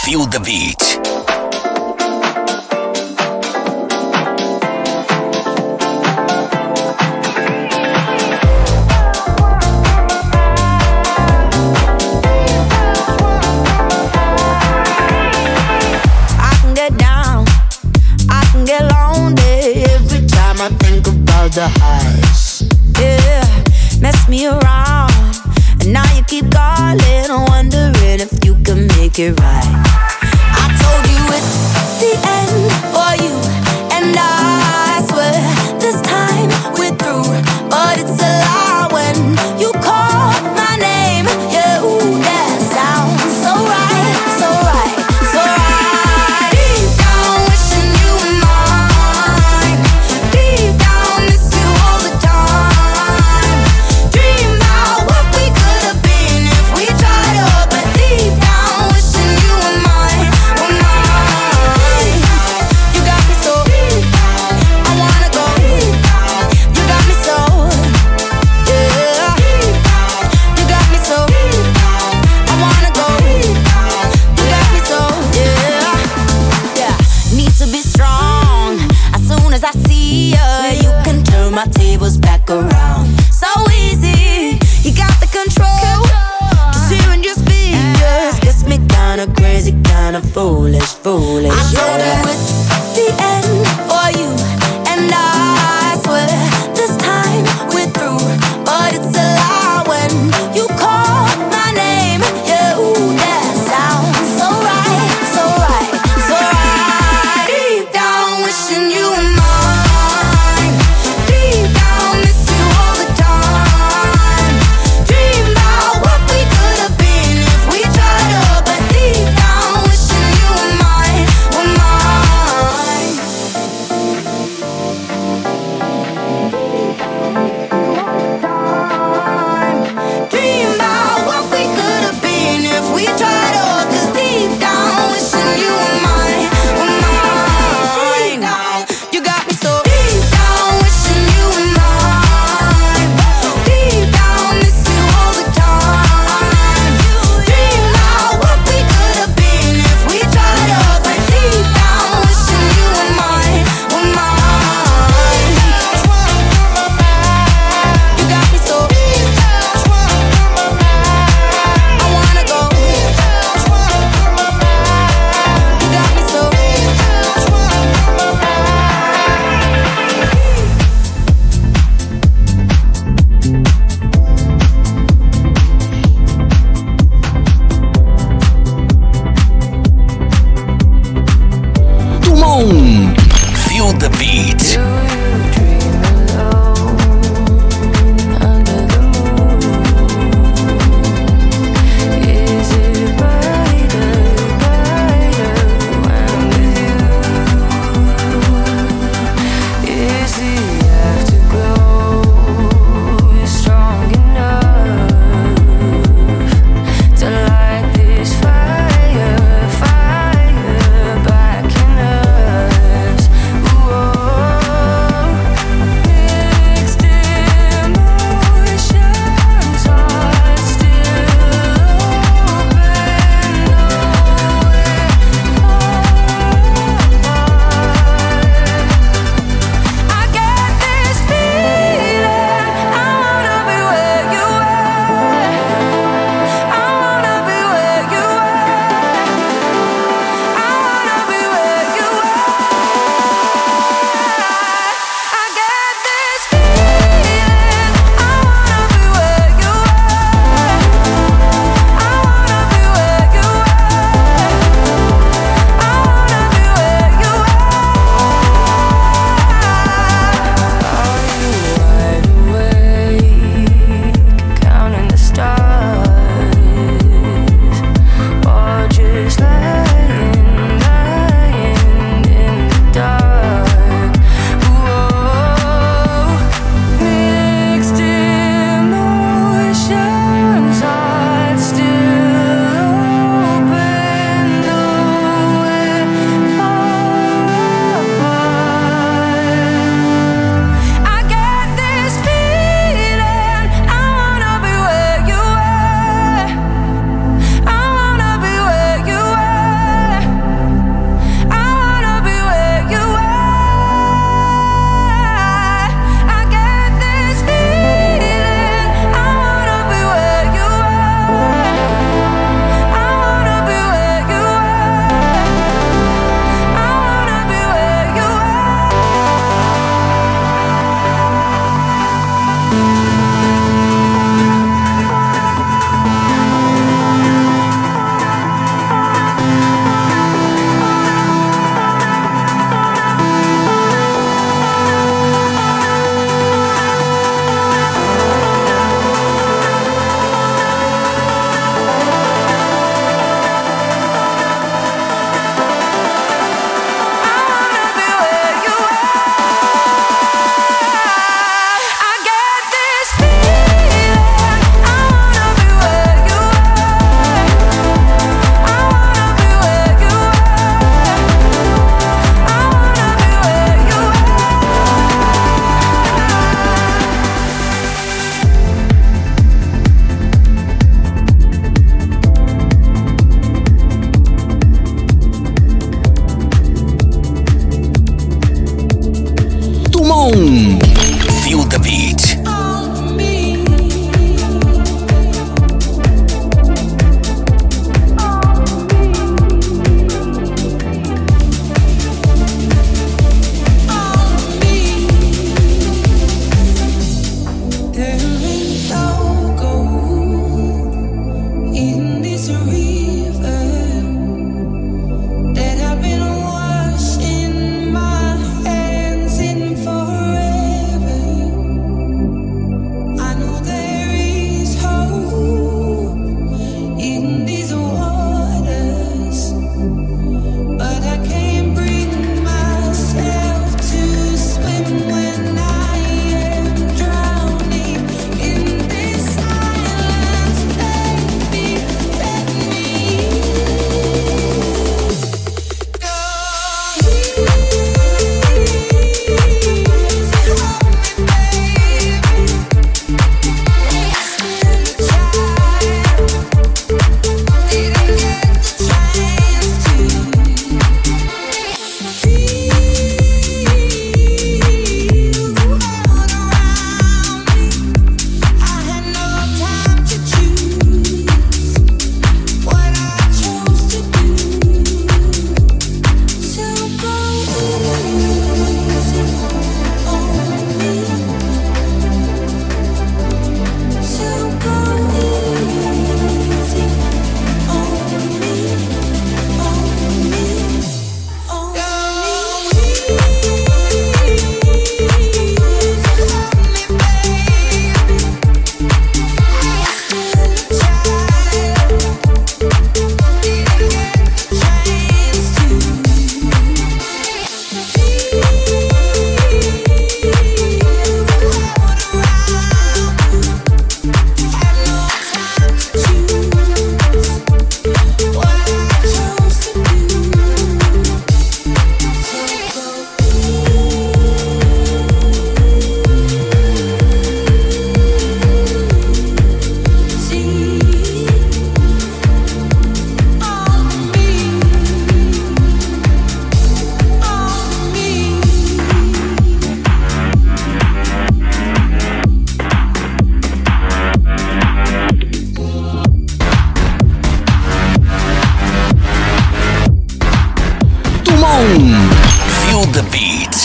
Feel the beat. The highs, yeah, mess me around, and now you keep calling, wondering if you can make it right. I told you it's the end for you, and I swear this time we're through, but it's a lie when you call my name. Yeah, ooh, that sounds so right, so right, so right. Deep down, wishing you were mine. Deep down, miss you all the time. Dream about what we could have been if we tried up, but deep down, wishing you were mine, were mine. You got me so, I wanna go. You got me so, yeah. You got me so, I wanna go. You got me so, yeah. Yeah, need to be strong. As soon as I see ya, you can turn my tables back around. So easy, you got the control. Just hearing your speakers gets me kinda crazy, kinda foolish, foolish. I told you it's the end for you, and I swear this time we're through, but it's a lie when you call my name. Yeah, ooh, that sounds so right, so right, so right. Deep down, wishing you were mine. Deep down, miss you all the time. Dream about what we could have been if we tried up, but deep down, wishing you were mine, were mine. Boom! Feel the beat.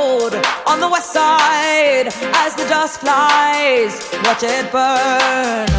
As the dust flies, watch it burn.